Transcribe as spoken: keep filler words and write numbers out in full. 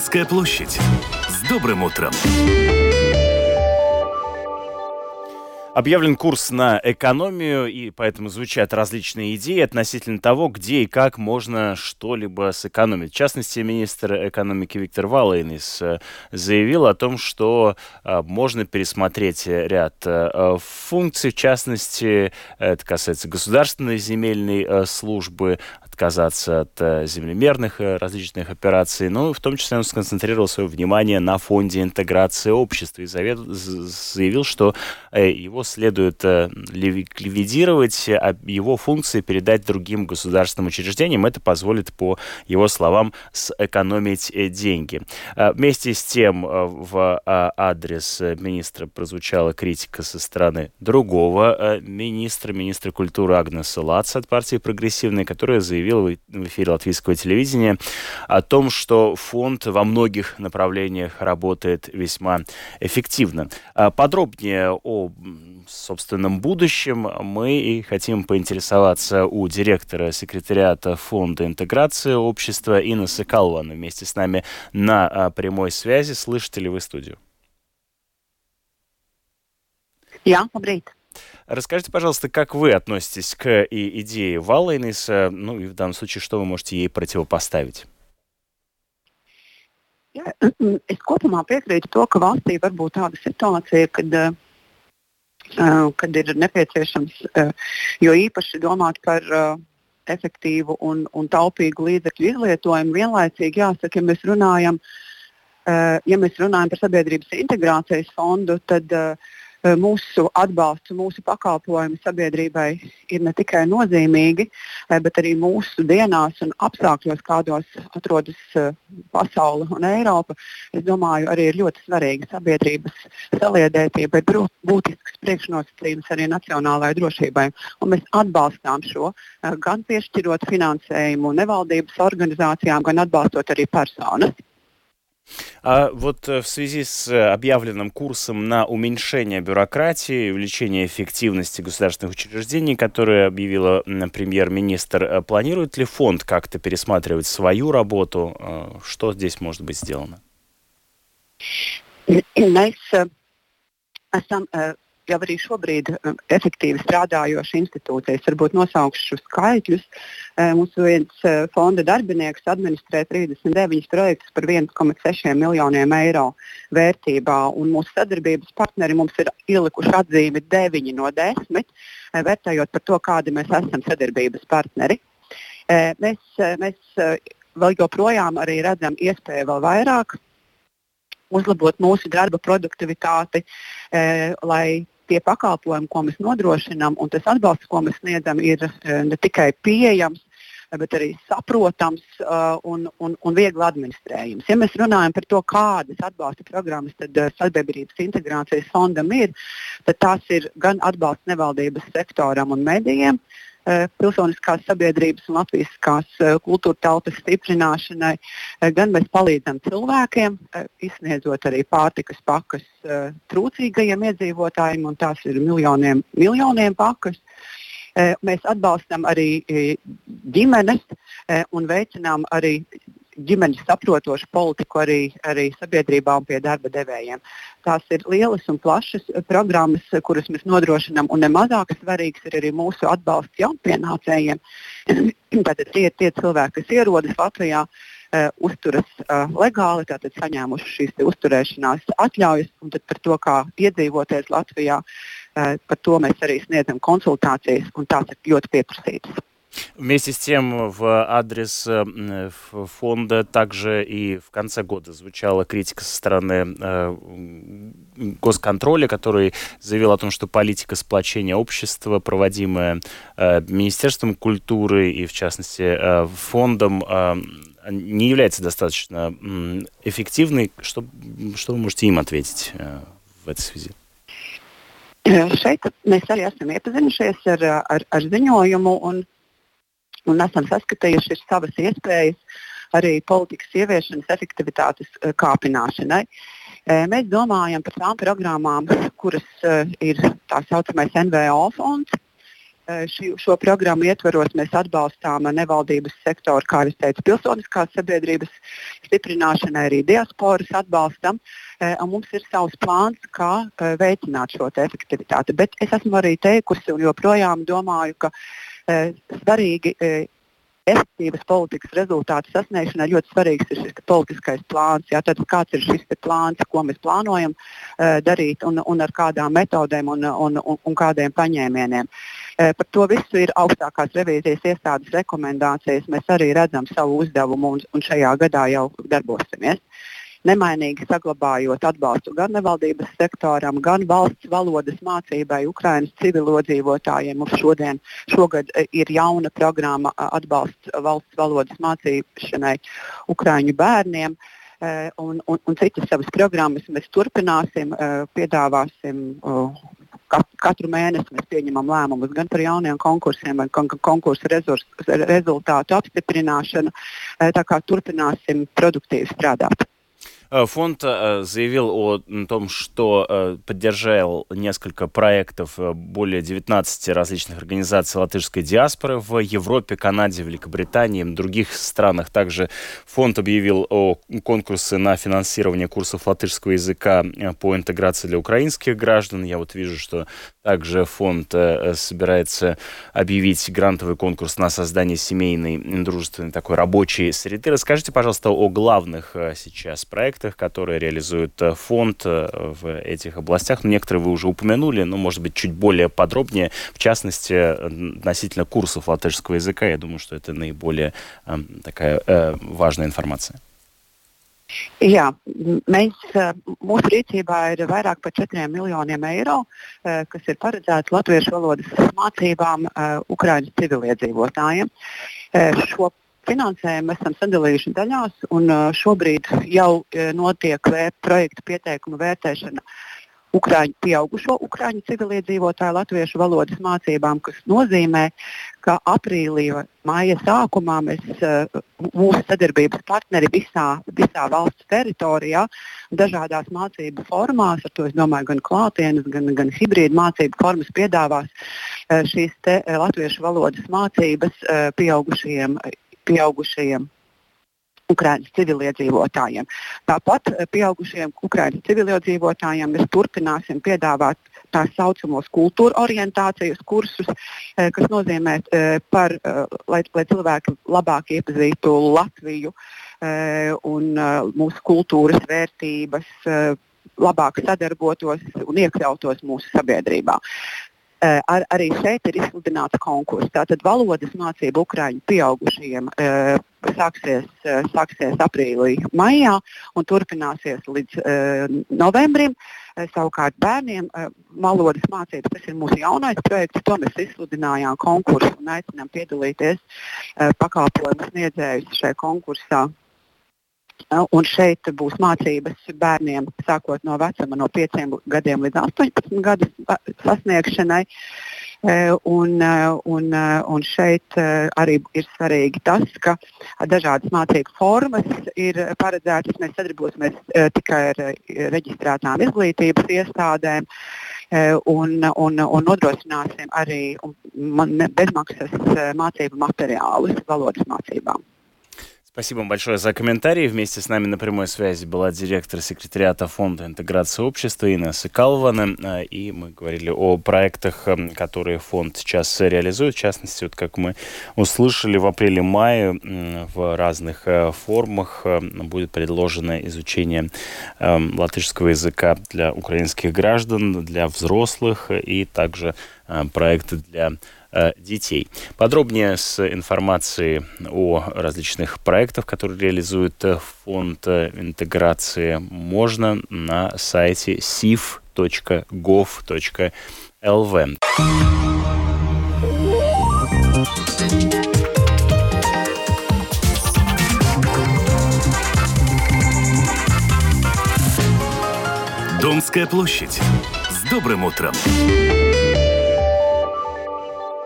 Комсомольская площадь. С добрым утром! Объявлен курс на экономию, и поэтому звучат различные идеи относительно того, где и как можно что-либо сэкономить. В частности, министр экономики Виктор Валейнис заявил о том, что можно пересмотреть ряд функций, в частности, это касается государственной земельной службы, отказаться от землемерных различных операций, но в том числе он сконцентрировал свое внимание на фонде интеграции общества и заявил, что его следует ликвидировать, а его функции передать другим государственным учреждениям. Это позволит, по его словам, сэкономить деньги. Вместе с тем в адрес министра прозвучала критика со стороны другого министра, министра культуры Агнеса Лаца от партии «Прогрессивной», которая заявила в эфире латвийского телевидения о том, что фонд во многих направлениях работает весьма эффективно. Подробнее о собственном будущем мы и хотим поинтересоваться у директора секретариата фонда интеграции общества Инны Соколовны. Вместе с нами на прямой связи. Слышите ли вы студию? Jā, labrīt. Расскажите, пожалуйста, как вы относитесь к идее Валейниса, ну и в данном случае, что вы можете ей противопоставить? Jā, es kopumā piekrītu to, ka valstī var būt tāda situācija, kad, uh, kad ir nepieciešams, uh, jo īpaši domāt par uh, efektīvu un, un taupīgu līdzekļu izlietojumu. Vienlaicīgi jāsaka, ja mēs runājam, uh, ja mēs runājam par sabiedrības integrācijas fondu, tad uh, mūsu atbalsts, mūsu pakalpojumi sabiedrībai ir ne tikai nozīmīgi, bet arī mūsu dienās un apstākļos, kādos atrodas pasaule un Eiropa. Es domāju, arī ir ļoti svarīga sabiedrības saliedētība, ir būtisks priekšnosacījums arī nacionālajai drošībai. Un mēs atbalstām šo, gan piešķirot finansējumu nevaldības organizācijām, gan atbalstot arī personas. А вот в связи с объявленным курсом на уменьшение бюрократии, увеличение эффективности государственных учреждений, которое объявила премьер-министр, планирует ли фонд как-то пересматривать свою работу? Что здесь может быть сделано? Mēs esam jau arī šobrīd efektīvi strādājoša institūcija. Es varbūt nosaukšu skaitļus. Mūsu viens fonda darbinieks administrē trīsdesmit deviņus projektus par viens komma seši miljoniem eiro vērtībā, un mūsu sadarbības partneri mums ir ielikuši atzīmi deviņi no desmit, vērtējot par to, kādi mēs esam sadarbības partneri. Mēs, mēs vēl joprojām arī redzam iespēju vēl vairāk uzlabot mūsu darba produktivitāti, lai tie pakalpojumi, ko mēs nodrošinām, un tas atbalsts, ko mēs sniedzam, ir ne tikai pieejams, bet arī saprotams uh, un, un, un viegli administrējams. Ja mēs runājam par to, kādas atbalsta programmas tad uh, sabiedrības integrācijas fondam ir, tad tās ir gan atbalsts nevaldības sektoram un medijiem, uh, pilsoniskās sabiedrības un latviskās uh, kultūra telpas stiprināšanai, uh, gan mēs palīdzam cilvēkiem, uh, izsniedzot arī pārtikas pakas uh, trūcīgajiem iedzīvotājiem, un tās ir miljoniem, miljoniem pakas. Mēs atbalstam arī ģimenes un veicinām arī ģimenes saprotošu politiku arī, arī sabiedrībā un pie darba devējiem. Tās ir lielas un plašas programmas, kuras mēs nodrošinām, un nemazāk svarīgs ir arī mūsu atbalsts jaunpienācējiem. Tātad tie ir tie cilvēki, kas ierodas Latvijā, uh, uzturas uh, legāli, tātad saņēmuši šīs uzturēšanās atļaujas, un tad par to, kā iedzīvoties Latvijā, par to mēs arī sniedzam консультации, un tās ir ļoti pieprasītas. Вместе с тем, в адрес фонда также и в конце года звучала критика со стороны э, госконтроля, который заявил о том, что политика сплочения общества, проводимая э, Министерством культуры и, в частности, э, фондом, э, не является достаточно э, эффективной. Что, что вы можете им ответить э, в этой связи? Šeit mēs arī esam iepazinušies ar, ar, ar ziņojumu un, un esam saskatījuši savas iespējas arī politikas ieviešanas efektivitātes kāpināšanai. Mēs domājam par tām programmām, kuras ir tā saucamais N V O fonds, ši, šo programmu ietvaros mēs atbalstām nevaldības sektoru, kā jau es teicu, pilsoniskās sabiedrības stiprināšanai, arī diasporas atbalstam. Un mums ir savs plāns, kā veicināt šo efektivitāti. Bet es esmu arī teikusi un joprojām domāju, ka svarīgi efektīvas politikas rezultātu sasniegšanai ļoti svarīgs ir šis politiskais plāns. Jā, tad kāds ir šis plāns, ko mēs plānojam uh, darīt un, un ar kādām metodēm un, un, un, un kādiem paņēmieniem. Uh, par to visu ir augstākās revīzijas iestādes rekomendācijas. Mēs arī redzam savu uzdevumu un, un šajā gadā jau darbosimies. Nemainīgi saglabājot atbalstu gan nevaldības sektoram, gan valsts valodas mācībai Ukrainas civilodzīvotājiem. Mums šodien, šogad ir jauna programma atbalsts valsts valodas mācīšanai ukraiņu bērniem. Un, un, un citas savas programmas mēs turpināsim, piedāvāsim katru mēnesi. Mēs pieņemam lēmumus gan par jauniem konkursiem, gan konkursu rezultātu apstiprināšanu. Tā kā turpināsim produktīvi strādāt. Фонд заявил о том, что поддержал несколько проектов более девятнадцати различных организаций латышской диаспоры в Европе, Канаде, Великобритании и других странах. Также фонд объявил о конкурсе на финансирование курсов латышского языка по интеграции для украинских граждан. Я вот вижу, что также фонд собирается объявить грантовый конкурс на создание семейной, дружественной такой рабочей среды. Расскажите, пожалуйста, о главных сейчас проектах, которые реализует фонд в этих областях. Некоторые вы уже упомянули, но, может быть, чуть более подробнее, в частности, относительно курсов латышского языка. Я думаю, что это наиболее э, такая э, важная информация. Jā, mēs, mūsu rīcībā ir vairāk par četriem miljoniem eiro, kas ir paredzēts latviešu valodas mācībām Ukrainas civiliedzīvotājiem. Šo finansējumu esam sadalījuši daļās, un šobrīd jau notiek projekta pieteikuma vērtēšana Ukraiņu pieaugušo Ukraiņu civiliedzīvotāju latviešu valodas mācībām, kas nozīmē, ka aprīlī vai māja sākumā mēs, mūsu sadarbības partneri visā, visā valsts teritorijā, dažādās mācību formās, ar to es domāju gan klātienes, gan, gan hibrīdu mācību formas piedāvās šīs te latviešu valodas mācības pieaugušajiem, pieaugušajiem Ukrainas civiliedzīvotājiem. Tāpat pieaugušiem Ukrainas civiliedzīvotājiem mēs turpināsim piedāvāt tā saucamos kultūra orientācijas kursus, kas nozīmē, par, lai, lai cilvēki labāk iepazītu Latviju un mūsu kultūras vērtības, labāk sadarbotos un iekļautos mūsu sabiedrībā. Ar, arī šeit ir izsludināts konkurss. Tātad valodas mācība Ukraiņu pieaugušajiem e, sāksies, e, sāksies aprīlī, maijā un turpināsies līdz e, novembrim. E, savukārt bērniem e, valodas mācības, tas ir mūsu jaunais projekts, to mēs izsludinājām konkursu un aicinām piedalīties e, pakalpojumu sniedzējus šajā konkursā. Un šeit būs mācības bērniem sākot no vecuma no pieciem gadiem līdz astoņpadsmit gadu sasniegšanai. Un, un, un šeit arī ir svarīgi tas, ka dažādas mācību formas ir paredzētas. Mēs sadarbosimies tikai ar reģistrētām izglītības iestādēm un, un, un nodrošināsim arī bezmaksas mācību materiālus valodas mācībām. Спасибо вам большое за комментарии. Вместе с нами на прямой связи была директор секретариата Фонда интеграции общества Инесса Калвана. И мы говорили о проектах, которые фонд сейчас реализует. В частности, вот как мы услышали, в апреле-мае в разных формах будет предложено изучение латышского языка для украинских граждан, для взрослых и также проекты для детей. Подробнее с информацией о различных проектах, которые реализует фонд интеграции, можно на сайте сиф точка гов точка эл ви. Домская площадь. С добрым утром!